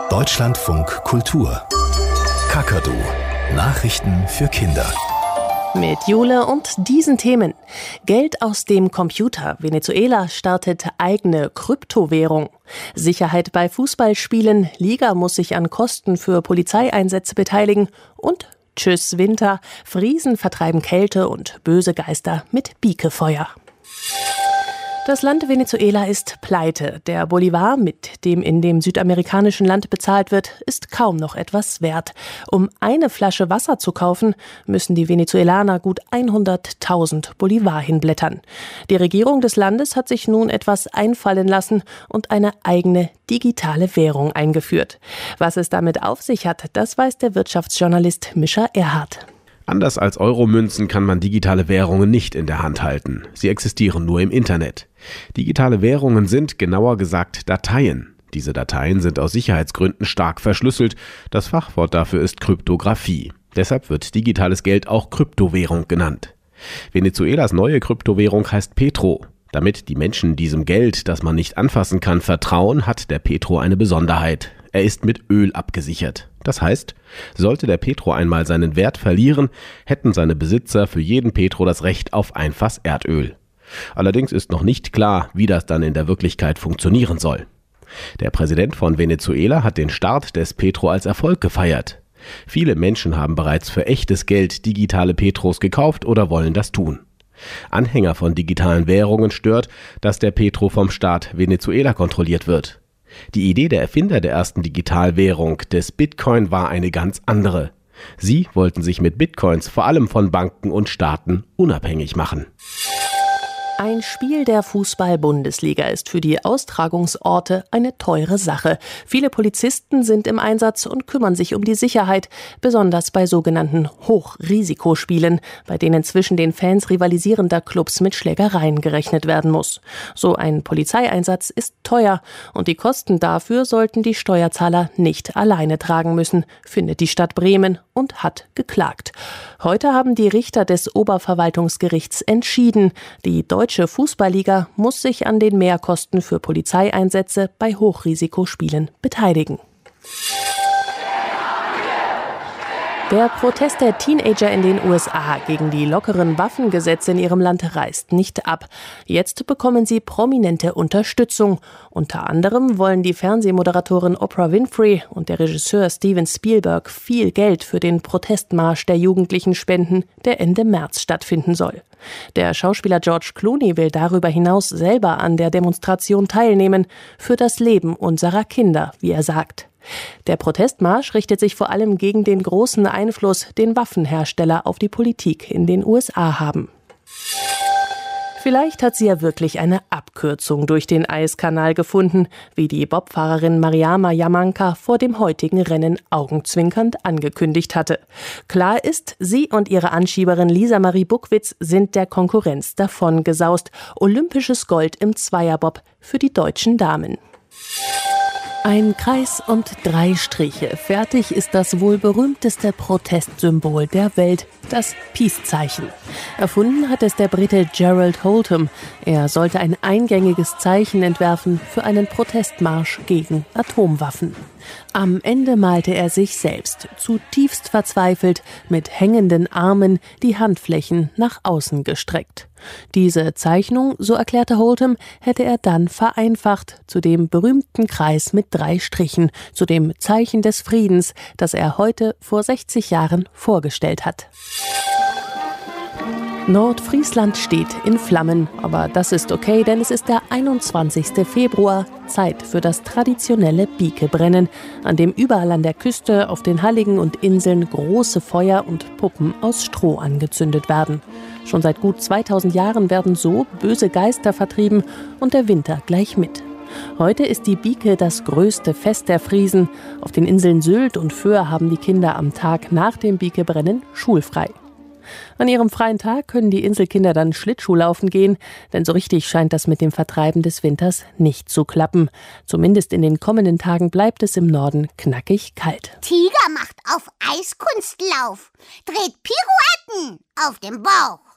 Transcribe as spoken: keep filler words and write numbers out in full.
Deutschlandfunk Kultur. Kakadu. Nachrichten für Kinder. Mit Jule und diesen Themen. Geld aus dem Computer. Venezuela startet eigene Kryptowährung. Sicherheit bei Fußballspielen. Liga muss sich an Kosten für Polizeieinsätze beteiligen. Und tschüss Winter. Friesen vertreiben Kälte und böse Geister mit Biekefeuer. Das Land Venezuela ist pleite. Der Bolivar, mit dem in dem südamerikanischen Land bezahlt wird, ist kaum noch etwas wert. Um eine Flasche Wasser zu kaufen, müssen die Venezuelaner gut hunderttausend Bolivar hinblättern. Die Regierung des Landes hat sich nun etwas einfallen lassen und eine eigene digitale Währung eingeführt. Was es damit auf sich hat, das weiß der Wirtschaftsjournalist Mischa Erhardt. Anders als Euromünzen kann man digitale Währungen nicht in der Hand halten. Sie existieren nur im Internet. Digitale Währungen sind, genauer gesagt, Dateien. Diese Dateien sind aus Sicherheitsgründen stark verschlüsselt. Das Fachwort dafür ist Kryptographie. Deshalb wird digitales Geld auch Kryptowährung genannt. Venezuelas neue Kryptowährung heißt Petro. Damit die Menschen diesem Geld, das man nicht anfassen kann, vertrauen, hat der Petro eine Besonderheit. Er ist mit Öl abgesichert. Das heißt, sollte der Petro einmal seinen Wert verlieren, hätten seine Besitzer für jeden Petro das Recht auf ein Fass Erdöl. Allerdings ist noch nicht klar, wie das dann in der Wirklichkeit funktionieren soll. Der Präsident von Venezuela hat den Start des Petro als Erfolg gefeiert. Viele Menschen haben bereits für echtes Geld digitale Petros gekauft oder wollen das tun. Anhänger von digitalen Währungen stört, dass der Petro vom Staat Venezuela kontrolliert wird. Die Idee der Erfinder der ersten Digitalwährung, des Bitcoin, war eine ganz andere. Sie wollten sich mit Bitcoins vor allem von Banken und Staaten unabhängig machen. Ein Spiel der Fußball-Bundesliga ist für die Austragungsorte eine teure Sache. Viele Polizisten sind im Einsatz und kümmern sich um die Sicherheit, besonders bei sogenannten Hochrisikospielen, bei denen zwischen den Fans rivalisierender Clubs mit Schlägereien gerechnet werden muss. So ein Polizeieinsatz ist teuer und die Kosten dafür sollten die Steuerzahler nicht alleine tragen müssen, findet die Stadt Bremen und hat geklagt. Heute haben die Richter des Oberverwaltungsgerichts entschieden, die Deutsche Die Deutsche Fußballliga muss sich an den Mehrkosten für Polizeieinsätze bei Hochrisikospielen beteiligen. Der Protest der Teenager in den U S A gegen die lockeren Waffengesetze in ihrem Land reißt nicht ab. Jetzt bekommen sie prominente Unterstützung. Unter anderem wollen die Fernsehmoderatorin Oprah Winfrey und der Regisseur Steven Spielberg viel Geld für den Protestmarsch der Jugendlichen spenden, der Ende März stattfinden soll. Der Schauspieler George Clooney will darüber hinaus selber an der Demonstration teilnehmen, für das Leben unserer Kinder, wie er sagt. Der Protestmarsch richtet sich vor allem gegen den großen Einfluss, den Waffenhersteller auf die Politik in den U S A haben. Vielleicht hat sie ja wirklich eine Abkürzung durch den Eiskanal gefunden, wie die Bobfahrerin Mariama Yamanka vor dem heutigen Rennen augenzwinkernd angekündigt hatte. Klar ist, sie und ihre Anschieberin Lisa Marie Buckwitz sind der Konkurrenz davongesaust. Olympisches Gold im Zweierbob für die deutschen Damen. Ein Kreis und drei Striche. Fertig ist das wohl berühmteste Protestsymbol der Welt, das Peace-Zeichen. Erfunden hat es der Brite Gerald Holtham. Er sollte ein eingängiges Zeichen entwerfen für einen Protestmarsch gegen Atomwaffen. Am Ende malte er sich selbst, zutiefst verzweifelt, mit hängenden Armen, die Handflächen nach außen gestreckt. Diese Zeichnung, so erklärte Holtham, hätte er dann vereinfacht zu dem berühmten Kreis mit drei Strichen, zu dem Zeichen des Friedens, das er heute vor sechzig Jahren vorgestellt hat. Nordfriesland steht in Flammen, aber das ist okay, denn es ist der einundzwanzigste Februar, Zeit für das traditionelle Biekebrennen, an dem überall an der Küste, auf den Halligen und Inseln große Feuer und Puppen aus Stroh angezündet werden. Schon seit gut zweitausend Jahren werden so böse Geister vertrieben und der Winter gleich mit. Heute ist die Bieke das größte Fest der Friesen. Auf den Inseln Sylt und Föhr haben die Kinder am Tag nach dem Biekebrennen schulfrei. An ihrem freien Tag können die Inselkinder dann Schlittschuhlaufen gehen, denn so richtig scheint das mit dem Vertreiben des Winters nicht zu klappen. Zumindest in den kommenden Tagen bleibt es im Norden knackig kalt. Tiger macht auf Eiskunstlauf, dreht Pirouetten auf dem Bauch.